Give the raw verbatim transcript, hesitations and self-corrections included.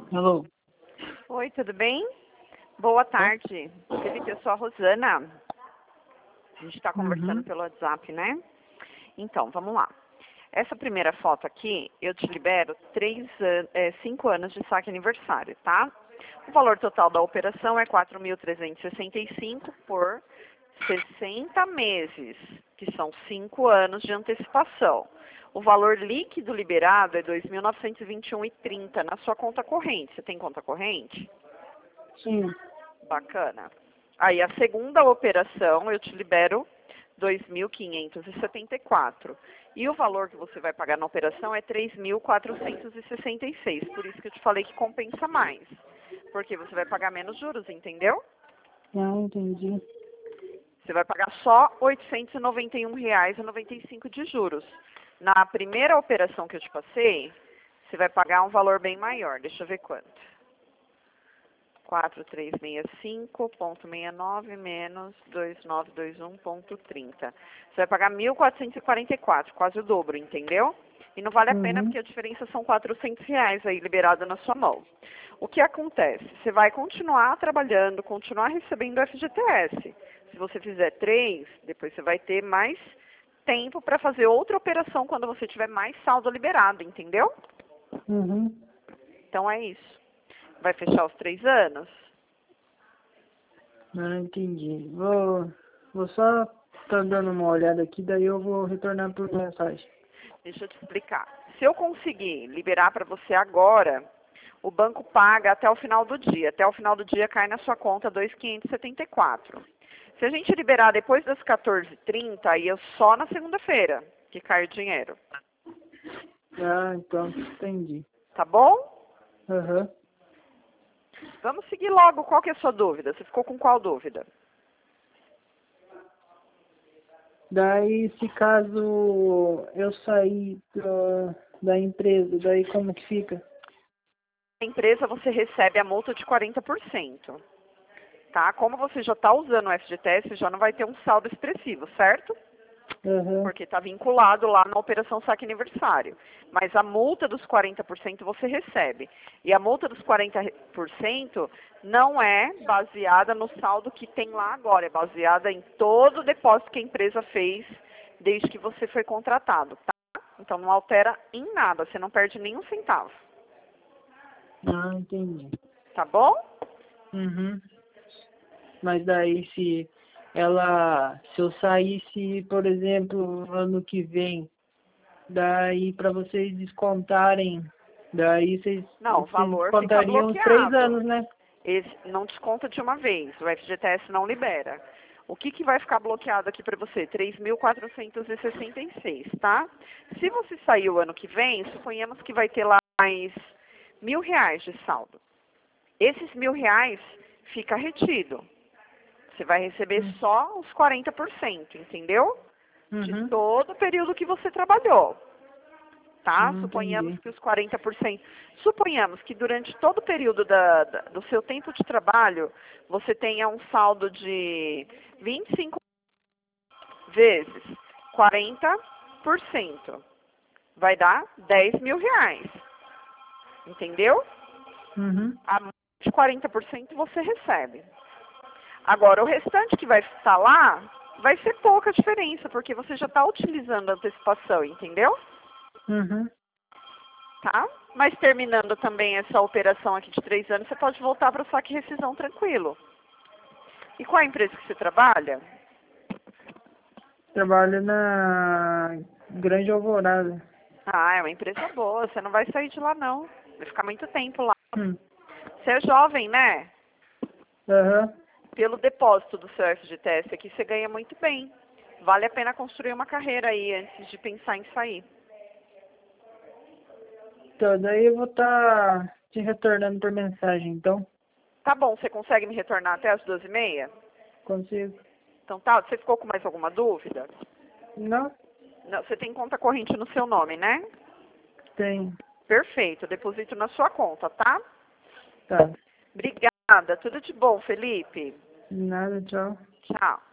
Alô? Oi, tudo bem? Boa tarde. Felipe, eu sou a Rosana. A gente está conversando Uhum. pelo WhatsApp, né? Então, vamos lá. Essa primeira foto aqui, eu te libero três, an- é, cinco anos de saque aniversário, tá? O valor total da operação é quatro mil trezentos e sessenta e cinco por sessenta meses, que são cinco anos de antecipação. O valor líquido liberado é dois mil novecentos e vinte e um vírgula trinta na sua conta corrente. Você tem conta corrente? Sim. Bacana. Aí a segunda operação eu te libero dois mil quinhentos e setenta e quatro. E o valor que você vai pagar na operação é três mil quatrocentos e sessenta e seis. Por isso que eu te falei que compensa mais. Porque você vai pagar menos juros, entendeu? Ah, entendi. Você vai pagar só oitocentos e noventa e um reais e noventa e cinco de juros. Na primeira operação que eu te passei, você vai pagar um valor bem maior. Deixa eu ver quanto. quatro três seis cinco ponto sessenta e nove menos dois nove dois um ponto trinta. Você vai pagar mil quatrocentos e quarenta e quatro, quase o dobro, entendeu? E não vale a pena Uhum. porque a diferença são quatrocentos reais aí liberado na sua mão. O que acontece? Você vai continuar trabalhando, continuar recebendo F G T S. Se você fizer três, depois você vai ter mais tempo para fazer outra operação quando você tiver mais saldo liberado, entendeu? Uhum. Então é isso. Vai fechar os três anos? Ah, entendi. Vou, vou só tá dando uma olhada aqui, daí eu vou retornar por mensagem. Deixa eu te explicar. Se eu conseguir liberar para você agora, o banco paga até o final do dia. Até o final do dia cai na sua conta dois mil quinhentos e setenta e quatro. Se a gente liberar depois das quatorze e trinta, aí é só na segunda-feira que cai o dinheiro. Ah, então, entendi. Tá bom? Aham. Vamos seguir logo. Qual que é a sua dúvida? Você ficou com qual dúvida? Daí, se caso eu sair da, da empresa, daí como que fica? A empresa você recebe a multa de quarenta por cento. Tá? Como você já está usando o F G T S, já não vai ter um saldo expressivo, certo? Aham. Porque está vinculado lá na operação saque aniversário. Mas a multa dos quarenta por cento você recebe. E a multa dos quarenta por cento não é baseada no saldo que tem lá agora, é baseada em todo o depósito que a empresa fez desde que você foi contratado, tá? Então não altera em nada, você não perde nenhum centavo, Ah, entendi. tá bom? Uhum. Mas daí se ela, se eu saísse, por exemplo, ano que vem, daí para vocês descontarem, daí vocês, Não, o vocês valor fica descontariam os três bloqueado. anos, né? Esse não desconta de uma vez, o F G T S não libera. O que, que vai ficar bloqueado aqui para você? três mil quatrocentos e sessenta e seis, tá? Se você sair o ano que vem, suponhamos que vai ter lá mais mil reais de saldo. Esses mil reais fica retido. Você vai receber Hum. só os quarenta por cento, entendeu? De Uhum. todo o período que você trabalhou. Tá? Hum, Suponhamos entendi. que os quarenta por cento. Suponhamos que durante todo o período da, da- do seu tempo de trabalho, você tenha um saldo de vinte e cinco vezes quarenta por cento. Vai dar dez mil reais. Entendeu? Uhum. A multa de quarenta por cento você recebe. Agora, o restante que vai estar lá, vai ser pouca diferença, porque você já está utilizando a antecipação, entendeu? Uhum. Tá? Mas terminando também essa operação aqui de três anos, você pode voltar para o saque e rescisão tranquilo. E qual a empresa que você trabalha? Trabalho na Grande Alvorada. Ah, é uma empresa boa, você não vai sair de lá não. Vai ficar muito tempo lá. Hum. Você é jovem, né? Aham. Pelo depósito do seu F G T S aqui, você ganha muito bem. Vale a pena construir uma carreira aí antes de pensar em sair. Então, daí eu vou estar te retornando por mensagem, então. Tá bom, você consegue me retornar até as duas e meia? Consigo? Então tá, você ficou com mais alguma dúvida? Não? Não, você tem conta corrente no seu nome, né? Tem. Perfeito, eu deposito na sua conta, tá? Tá. Obrigada, tudo de bom, Felipe. Nada, tchau. Tchau.